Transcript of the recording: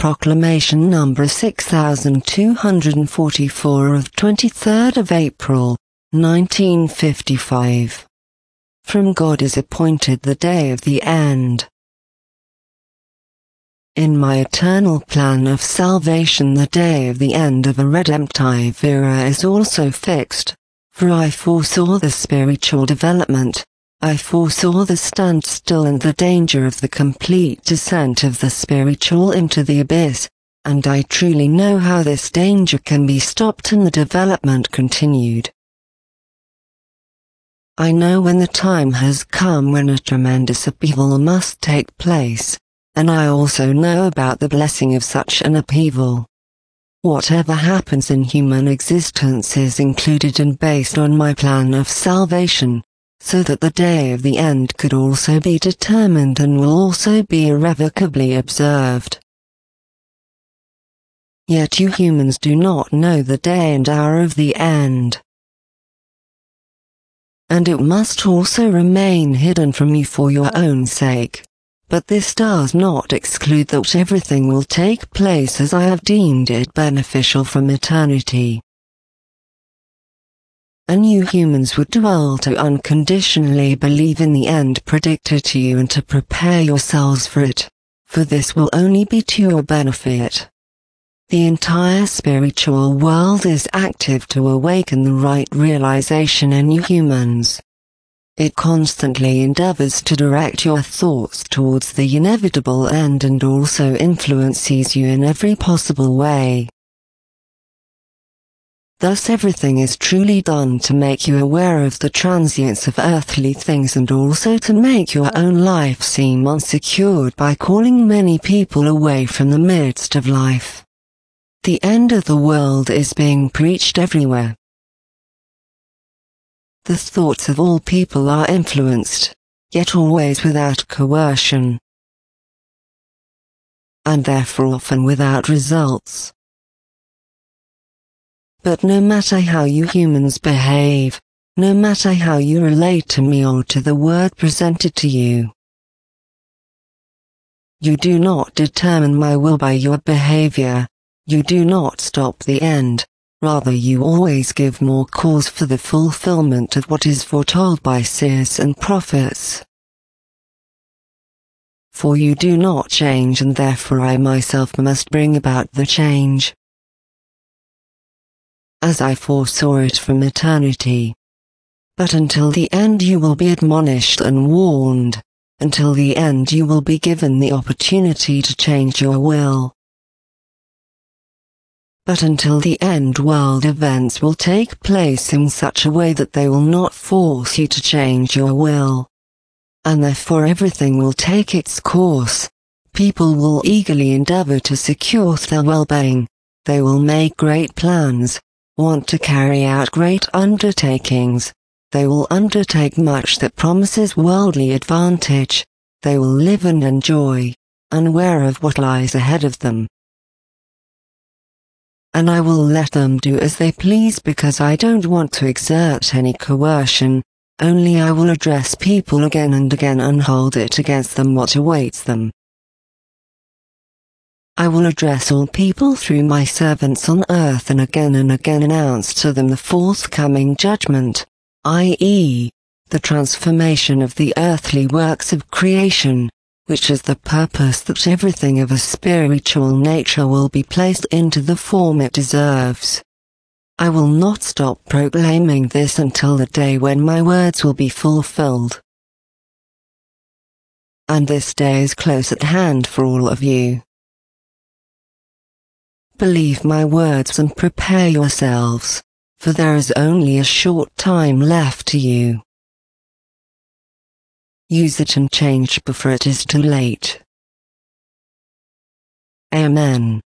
Proclamation number 6244 of 23rd of April, 1955. From God is appointed the day of the end. In my eternal plan of salvation, the day of the end of a redemptive era is also fixed, for I foresaw the spiritual development, I foresaw the standstill and the danger of the complete descent of the spiritual into the abyss, and I truly know how this danger can be stopped and the development continued. I know when the time has come when a tremendous upheaval must take place, and I also know about the blessing of such an upheaval. Whatever happens in human existence is included and based on my plan of salvation, so that the day of the end could also be determined and will also be irrevocably observed. Yet you humans do not know the day and hour of the end. And it must also remain hidden from you for your own sake. But this does not exclude that everything will take place as I have deemed it beneficial from eternity. And you humans would do well to unconditionally believe in the end predicted to you and to prepare yourselves for it, for this will only be to your benefit. The entire spiritual world is active to awaken the right realization in you humans. It constantly endeavors to direct your thoughts towards the inevitable end and also influences you in every possible way. Thus everything is truly done to make you aware of the transience of earthly things and also to make your own life seem unsecured by calling many people away from the midst of life. The end of the world is being preached everywhere. The thoughts of all people are influenced, yet always without coercion, and therefore often without results. But no matter how you humans behave, no matter how you relate to me or to the word presented to you, you do not determine my will by your behavior, you do not stop the end. Rather, you always give more cause for the fulfillment of what is foretold by seers and prophets. For you do not change, and therefore I myself must bring about the change, as I foresaw it from eternity. But until the end you will be admonished and warned, until the end you will be given the opportunity to change your will. But until the end, world events will take place in such a way that they will not force you to change your will. And therefore everything will take its course. People will eagerly endeavor to secure their well-being. They will make great plans, want to carry out great undertakings. They will undertake much that promises worldly advantage. They will live and enjoy, unaware of what lies ahead of them. And I will let them do as they please because I don't want to exert any coercion, only I will address people again and again and hold it against them what awaits them. I will address all people through my servants on earth and again announce to them the forthcoming judgment, i.e., the transformation of the earthly works of creation, which is the purpose that everything of a spiritual nature will be placed into the form it deserves. I will not stop proclaiming this until the day when my words will be fulfilled. And this day is close at hand for all of you. Believe my words and prepare yourselves, for there is only a short time left to you. Use it and change before it is too late. Amen.